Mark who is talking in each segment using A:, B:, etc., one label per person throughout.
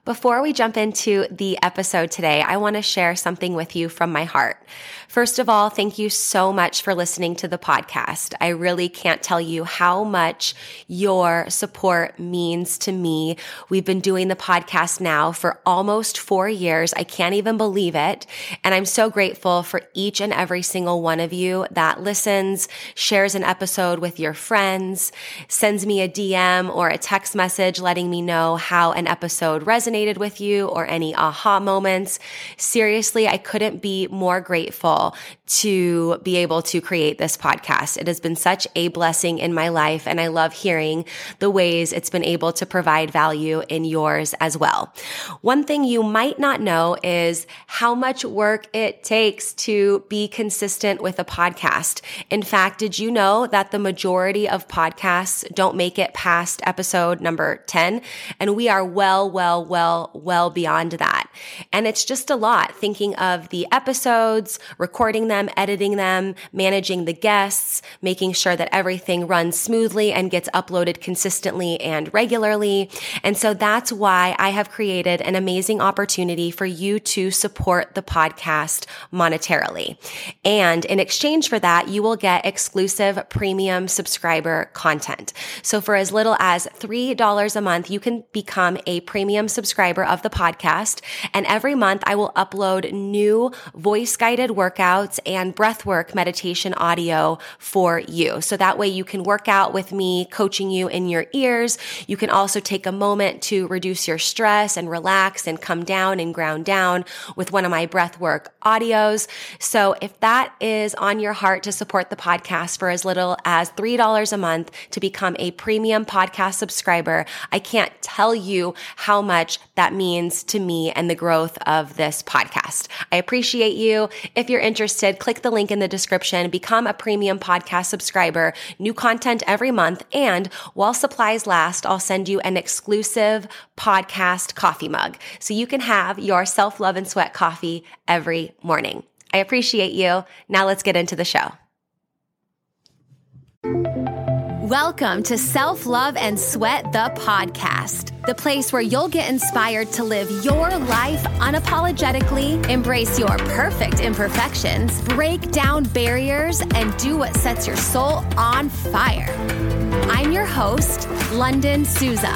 A: Before we jump into the episode today, I want to share something with you from my heart. First of all, thank you so much for listening to the podcast. I really can't tell you how much your support means to me. We've been doing the podcast now for almost 4 years. I can't even believe it. And I'm so grateful for each and every single one of you that listens, shares an episode with your friends, sends me a DM or a text message letting me know how an episode resonated with you or any aha moments. Seriously, I couldn't be more grateful to be able to create this podcast. It has been such a blessing in my life, and I love hearing the ways it's been able to provide value in yours as well. One thing you might not know is how much work it takes to be consistent with a podcast. In fact, did you know that the majority of podcasts don't make it past episode number 10? And we are well beyond that. And it's just a lot thinking of the episodes, recording them, editing them, managing the guests, making sure that everything runs smoothly and gets uploaded consistently and regularly. And so that's why I have created an amazing opportunity for you to support the podcast monetarily. And in exchange for that, you will get exclusive premium subscriber content. So for as little as $3 a month, you can become a premium subscriber of the podcast. And every month I will upload new voice-guided workouts and breathwork meditation audio for you. So that way you can work out with me, coaching you in your ears. You can also take a moment to reduce your stress and relax and come down and ground down with one of my breathwork audios. So if that is on your heart to support the podcast for as little as $3 a month to become a premium podcast subscriber, I can't tell you how much that means to me and the growth of this podcast. I appreciate you. If you're interested, click the link in the description, become a premium podcast subscriber, new content every month, and while supplies last, I'll send you an exclusive podcast coffee mug so you can have your self-love and sweat coffee every morning. I appreciate you. Now let's get into the show. Welcome to Self-Love and Sweat, the podcast, the place where you'll get inspired to live your life unapologetically, embrace your perfect imperfections, break down barriers, and do what sets your soul on fire. I'm your host, London Souza.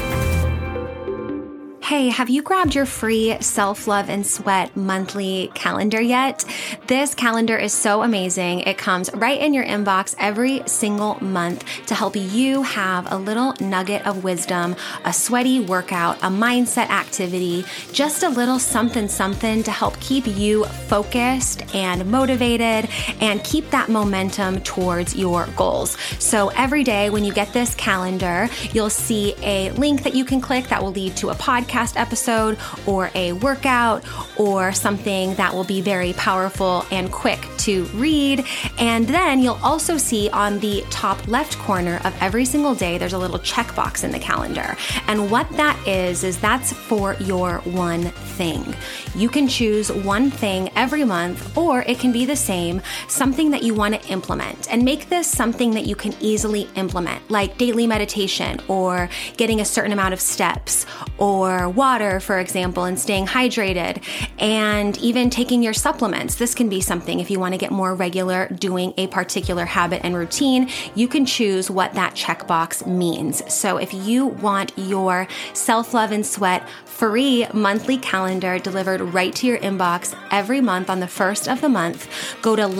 A: Hey, have you grabbed your free Self-Love and Sweat monthly calendar yet? This calendar is so amazing. It comes right in your inbox every single month to help you have a little nugget of wisdom, a sweaty workout, a mindset activity, just a little something to help keep you focused and motivated and keep that momentum towards your goals. So every day when you get this calendar, you'll see a link that you can click that will lead to a podcast episode or a workout or something that will be very powerful and quick to read. And then you'll also see on the top left corner of every single day, there's a little checkbox in the calendar. And what that is that's for your one thing. You can choose one thing every month, or it can be the same, something that you want to implement, and make this something that you can easily implement, like daily meditation or getting a certain amount of steps or water, for example, and staying hydrated, and even taking your supplements. This can be something if you want to get more regular doing a particular habit and routine, you can choose what that checkbox means. So if you want your Self-Love and Sweat free monthly calendar delivered right to your inbox every month on the first of the month, go to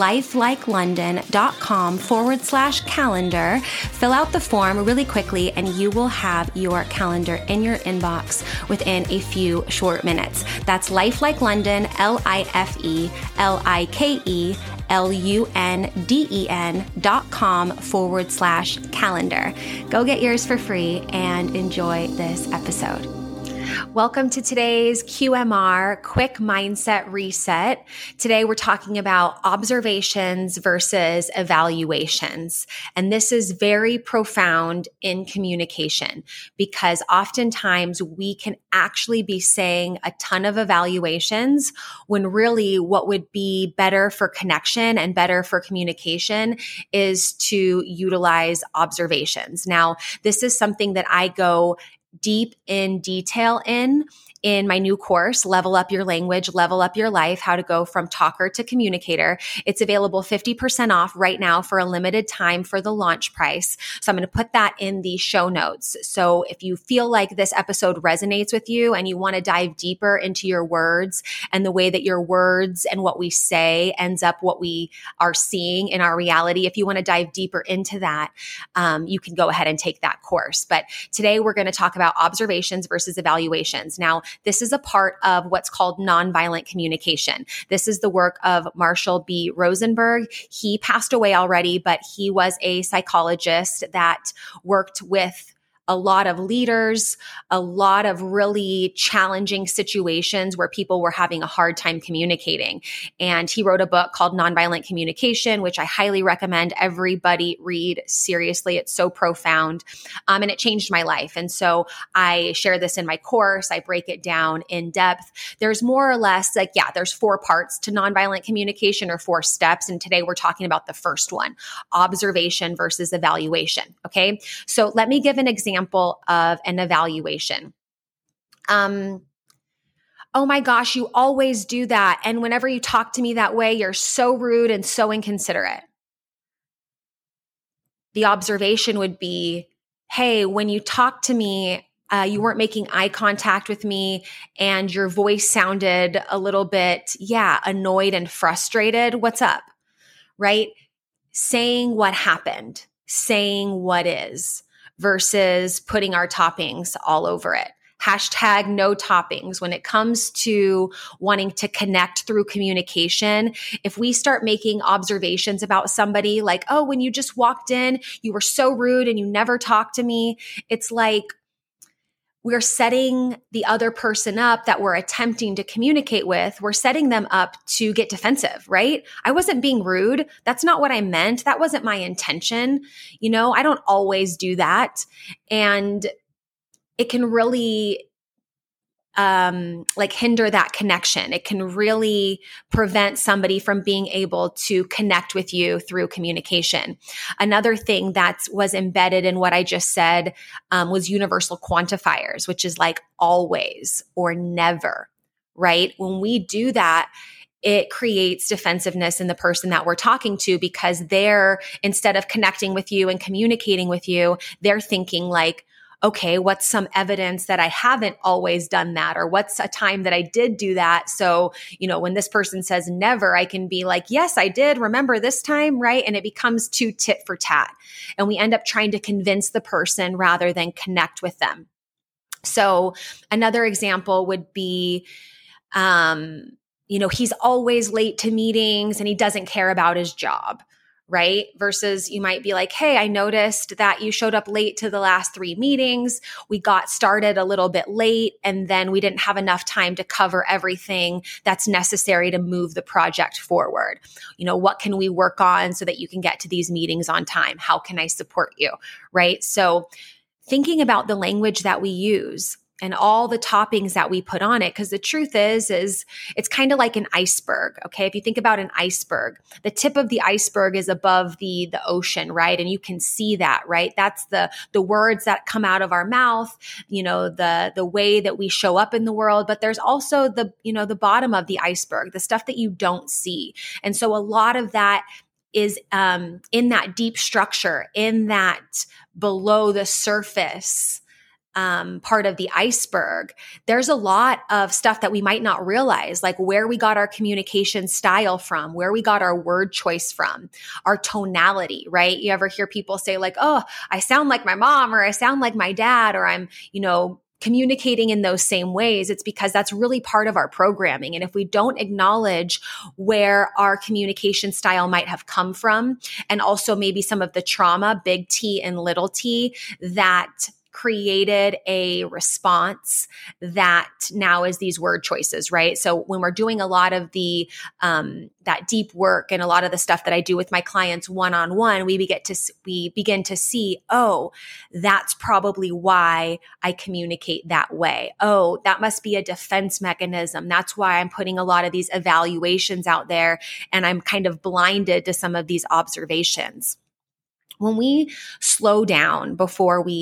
A: lifelikeLondon.com/calendar, fill out the form really quickly, and you will have your calendar in your inbox within a few short minutes. That's lifelikeLondon, lifelikeLondon.com/calendar. Go get yours for free and enjoy this episode. Welcome to today's QMR, Quick Mindset Reset. Today we're talking about observations versus evaluations. And this is very profound in communication because oftentimes we can actually be saying a ton of evaluations when really what would be better for connection and better for communication is to utilize observations. Now, this is something that I go deep in detail in in my new course, Level Up Your Language, Level Up Your Life, how to go from talker to communicator. It's available 50% off right now for a limited time for the launch price. So I'm going to put that in the show notes. So if you feel like this episode resonates with you and you want to dive deeper into your words and the way that your words and what we say ends up what we are seeing in our reality, if you want to dive deeper into that, you can go ahead and take that course. But today we're going to talk about observations versus evaluations. Now, this is a part of what's called nonviolent communication. This is the work of Marshall B. Rosenberg. He passed away already, but he was a psychologist that worked with a lot of leaders, a lot of really challenging situations where people were having a hard time communicating. And he wrote a book called Nonviolent Communication, which I highly recommend everybody read. Seriously, it's so profound. And it changed my life. And so I share this in my course. I break it down in depth. There's more or less there's 4 parts to nonviolent communication, or 4 steps. And today we're talking about the first one, observation versus evaluation. Okay. So let me give an example of an evaluation. Oh my gosh, you always do that. And whenever you talk to me that way, you're so rude and so inconsiderate. The observation would be, hey, when you talk to me, you weren't making eye contact with me and your voice sounded a little bit, annoyed and frustrated. What's up? Right? Saying what happened, saying what is, versus putting our toppings all over it. Hashtag no toppings. When it comes to wanting to connect through communication, if we start making observations about somebody like, oh, when you just walked in, you were so rude and you never talked to me, it's like we're setting the other person up that we're attempting to communicate with. We're setting them up to get defensive, right? I wasn't being rude. That's not what I meant. That wasn't my intention. I don't always do that. And it can really hinder that connection. It can really prevent somebody from being able to connect with you through communication. Another thing that was embedded in what I just said was universal quantifiers, which is like always or never, right? When we do that, it creates defensiveness in the person that we're talking to, because instead of connecting with you and communicating with you, they're thinking like, okay, what's some evidence that I haven't always done that? Or what's a time that I did do that? So, when this person says never, I can be like, yes, I did. Remember this time, right? And it becomes too tit for tat. And we end up trying to convince the person rather than connect with them. So another example would be, he's always late to meetings and he doesn't care about his job. Right? Versus you might be like, hey, I noticed that you showed up late to the last 3 meetings. We got started a little bit late and then we didn't have enough time to cover everything that's necessary to move the project forward. What can we work on so that you can get to these meetings on time? How can I support you? Right? So thinking about the language that we use and all the toppings that we put on it. Because the truth is it's kind of like an iceberg. Okay. If you think about an iceberg, the tip of the iceberg is above the ocean, right? And you can see that, right? That's the words that come out of our mouth, the way that we show up in the world. But there's also the bottom of the iceberg, the stuff that you don't see. And so a lot of that is in that deep structure, in that below the surface part of the iceberg. There's a lot of stuff that we might not realize, like where we got our communication style from, where we got our word choice from, our tonality, right? You ever hear people say like, oh, I sound like my mom, or I sound like my dad, or I'm, communicating in those same ways. It's because that's really part of our programming. And if we don't acknowledge where our communication style might have come from, and also maybe some of the trauma, big T and little t, that created a response that now is these word choices, right? So when we're doing a lot of the that deep work and a lot of the stuff that I do with my clients one-on-one, we begin to see, oh, that's probably why I communicate that way. Oh, that must be a defense mechanism. That's why I'm putting a lot of these evaluations out there and I'm kind of blinded to some of these observations. When we slow down before we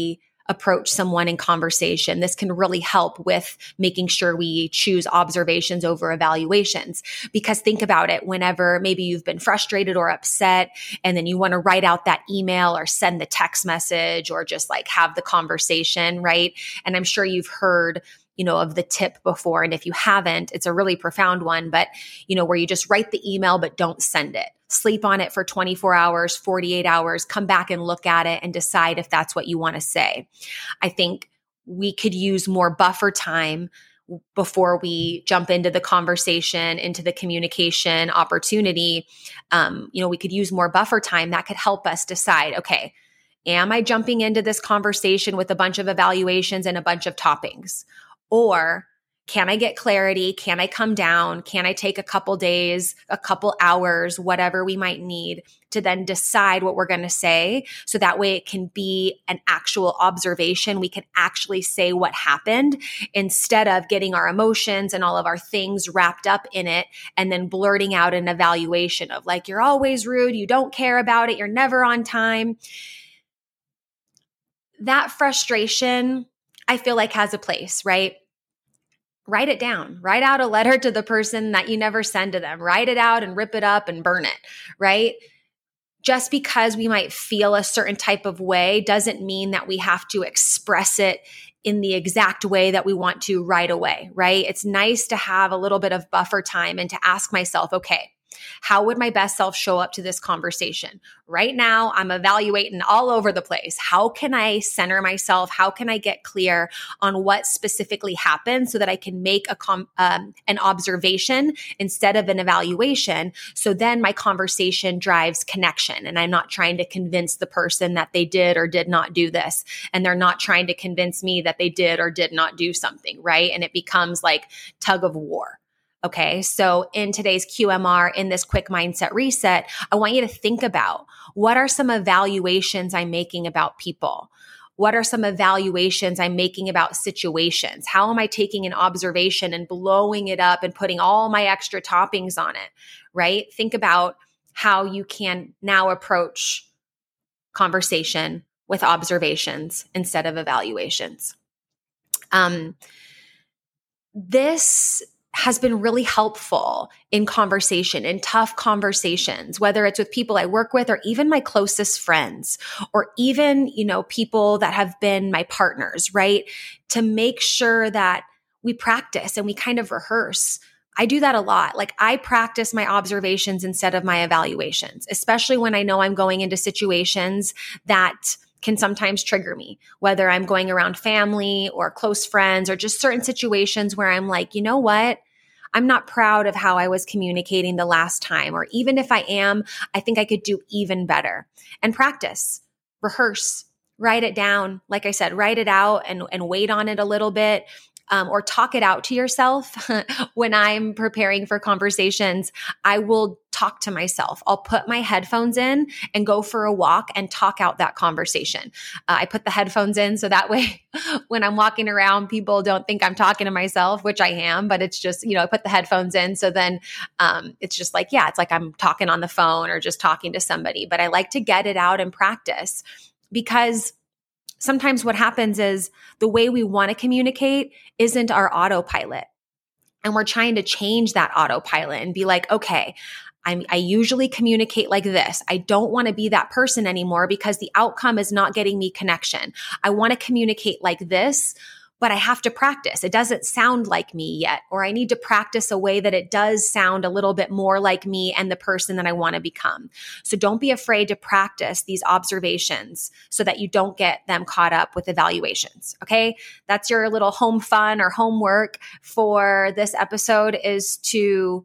A: approach someone in conversation. This can really help with making sure we choose observations over evaluations. Because think about it, whenever maybe you've been frustrated or upset, and then you want to write out that email or send the text message or just like have the conversation, right? And I'm sure you've heard of the tip before. And if you haven't, it's a really profound one, but where you just write the email, but don't send it. Sleep on it for 24 hours, 48 hours, come back and look at it and decide if that's what you want to say. I think we could use more buffer time before we jump into the conversation, into the communication opportunity. We could use more buffer time that could help us decide, okay, am I jumping into this conversation with a bunch of evaluations and a bunch of toppings? Or can I get clarity? Can I come down? Can I take a couple days, a couple hours, whatever we might need to then decide what we're going to say? So that way it can be an actual observation. We can actually say what happened instead of getting our emotions and all of our things wrapped up in it and then blurting out an evaluation of like, you're always rude. You don't care about it. You're never on time. That frustration, I feel like, has a place, right? Write it down. Write out a letter to the person that you never send to them. Write it out and rip it up and burn it, right? Just because we might feel a certain type of way doesn't mean that we have to express it in the exact way that we want to right away, right? It's nice to have a little bit of buffer time and to ask myself, okay, how would my best self show up to this conversation? Right now, I'm evaluating all over the place. How can I center myself? How can I get clear on what specifically happened so that I can make an observation instead of an evaluation? So then my conversation drives connection, and I'm not trying to convince the person that they did or did not do this, and they're not trying to convince me that they did or did not do something, right? And it becomes like tug of war. Okay, so in today's QMR, in this quick mindset reset, I want you to think about what are some evaluations I'm making about people? What are some evaluations I'm making about situations? How am I taking an observation and blowing it up and putting all my extra toppings on it, right? Think about how you can now approach conversation with observations instead of evaluations. This has been really helpful in conversation, in tough conversations, whether it's with people I work with or even my closest friends, or even, people that have been my partners, right? To make sure that we practice and we kind of rehearse. I do that a lot. Like I practice my observations instead of my evaluations, especially when I know I'm going into situations that can sometimes trigger me, whether I'm going around family or close friends or just certain situations where I'm like, you know what? I'm not proud of how I was communicating the last time. Or even if I am, I think I could do even better. And practice, rehearse, write it down. Like I said, write it out and wait on it a little bit. Or talk it out to yourself. When I'm preparing for conversations, I will talk to myself. I'll put my headphones in and go for a walk and talk out that conversation. I put the headphones in so that way when I'm walking around, people don't think I'm talking to myself, which I am, but it's just, I put the headphones in. So then it's just like, it's like I'm talking on the phone or just talking to somebody. But I like to get it out and practice, because sometimes what happens is the way we want to communicate isn't our autopilot. And we're trying to change that autopilot and be like, okay, I usually communicate like this. I don't want to be that person anymore because the outcome is not getting me connection. I want to communicate like this, but I have to practice. It doesn't sound like me yet, or I need to practice a way that it does sound a little bit more like me and the person that I want to become. So don't be afraid to practice these observations so that you don't get them caught up with evaluations. Okay. That's your little home fun or homework for this episode, is to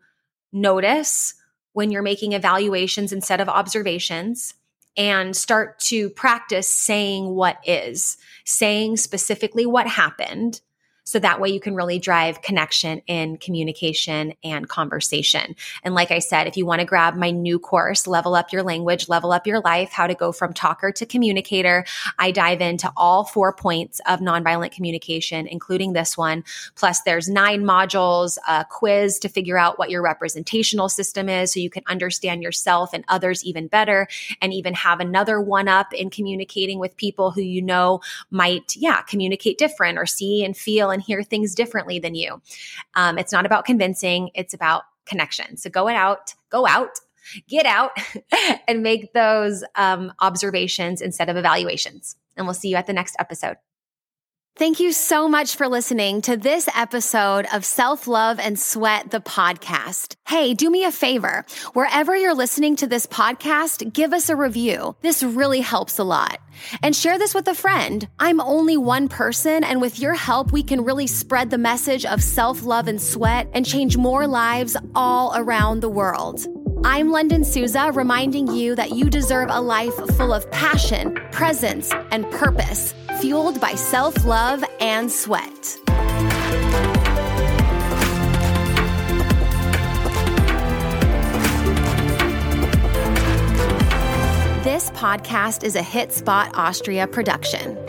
A: notice when you're making evaluations instead of observations, and start to practice saying what is, saying specifically what happened So that way you can really drive connection in communication and conversation. And like I said, if you want to grab my new course, Level Up Your Language, Level Up Your Life, how to go from talker to communicator, I dive into all 4 points of nonviolent communication, including this one. Plus there's 9 modules, a quiz to figure out what your representational system is so you can understand yourself and others even better, and even have another one-up in communicating with people who you know might, communicate different or see and feel and hear things differently than you. It's not about convincing, it's about connection. So go out, get out and make those observations instead of evaluations. And we'll see you at the next episode. Thank you so much for listening to this episode of Self-Love and Sweat, the podcast. Hey, do me a favor. Wherever you're listening to this podcast, give us a review. This really helps a lot. And share this with a friend. I'm only one person, and with your help, we can really spread the message of self-love and sweat and change more lives all around the world. I'm London Souza, reminding you that you deserve a life full of passion, presence, and purpose, fueled by self-love and sweat. This podcast is a HitSpot Austria production.